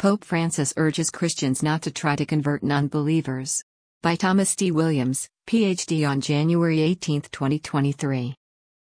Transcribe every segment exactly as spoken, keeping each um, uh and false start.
Pope Francis urges Christians not to try to convert non-believers. By Thomas D. Williams, P H D on January eighteenth, twenty twenty-three.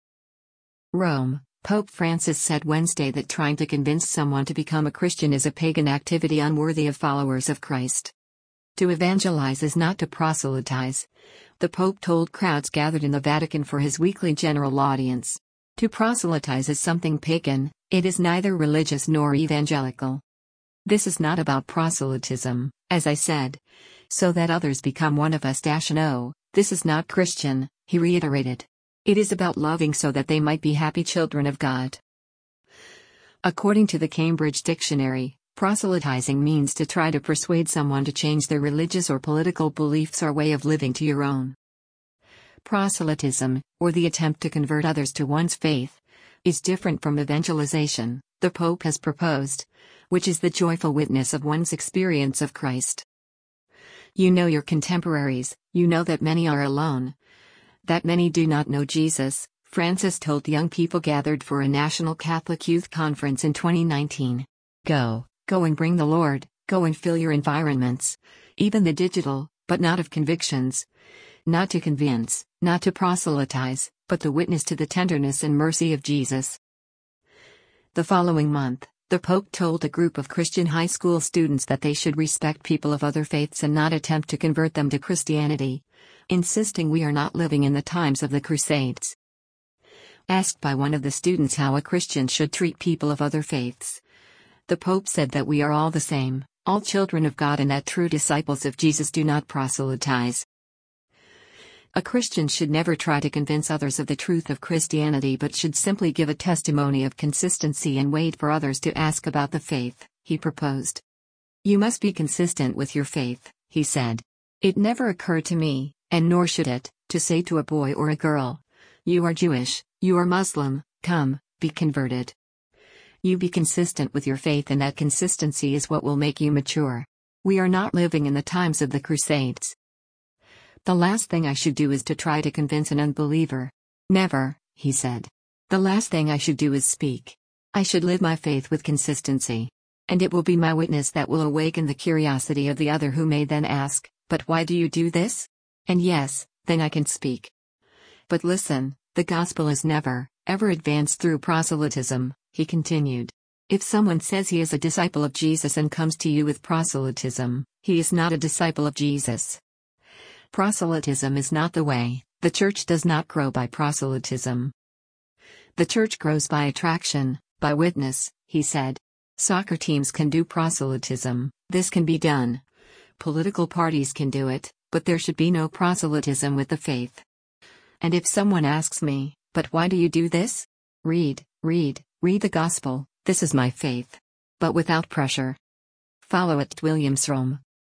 Rome, Pope Francis said Wednesday that trying to convince someone to become a Christian is a pagan activity unworthy of followers of Christ. To evangelize is not to proselytize, the Pope told crowds gathered in the Vatican for his weekly general audience. To proselytize is something pagan, it is neither religious nor evangelical. This is not about proselytism, as I said, so that others become one of us. No, this is not Christian, he reiterated. It is about loving so that they might be happy children of God. According to the Cambridge Dictionary, proselytizing means to try to persuade someone to change their religious or political beliefs or way of living to your own. Proselytism, or the attempt to convert others to one's faith, is different from evangelization, the Pope has proposed, which is the joyful witness of one's experience of Christ. You know your contemporaries, you know that many are alone, that many do not know Jesus, Francis told young people gathered for a National Catholic Youth Conference in twenty nineteen. Go, go and bring the Lord, go and fill your environments, even the digital, but not of convictions. Not to convince, not to proselytize, but the witness to the tenderness and mercy of Jesus. The following month, the Pope told a group of Christian high school students that they should respect people of other faiths and not attempt to convert them to Christianity, insisting we are not living in the times of the Crusades. Asked by one of the students how a Christian should treat people of other faiths, the Pope said that we are all the same, all children of God, and that true disciples of Jesus do not proselytize. A Christian should never try to convince others of the truth of Christianity but should simply give a testimony of consistency and wait for others to ask about the faith, he proposed. You must be consistent with your faith, he said. It never occurred to me, and nor should it, to say to a boy or a girl, you are Jewish, you are Muslim, come, be converted. You be consistent with your faith, and that consistency is what will make you mature. We are not living in the times of the Crusades. The last thing I should do is to try to convince an unbeliever. Never, he said. The last thing I should do is speak. I should live my faith with consistency. And it will be my witness that will awaken the curiosity of the other, who may then ask, but why do you do this? And yes, then I can speak. But listen, the gospel is never, ever advanced through proselytism, he continued. If someone says he is a disciple of Jesus and comes to you with proselytism, he is not a disciple of Jesus. Proselytism is not the way. The church does not grow by proselytism. The church grows by attraction, by witness, he said. Soccer teams can do proselytism, this can be done. Political parties can do it, but there should be no proselytism with the faith. And if someone asks me, but why do you do this? Read, read, read the gospel, this is my faith. But without pressure. Follow it. Williams, Rome.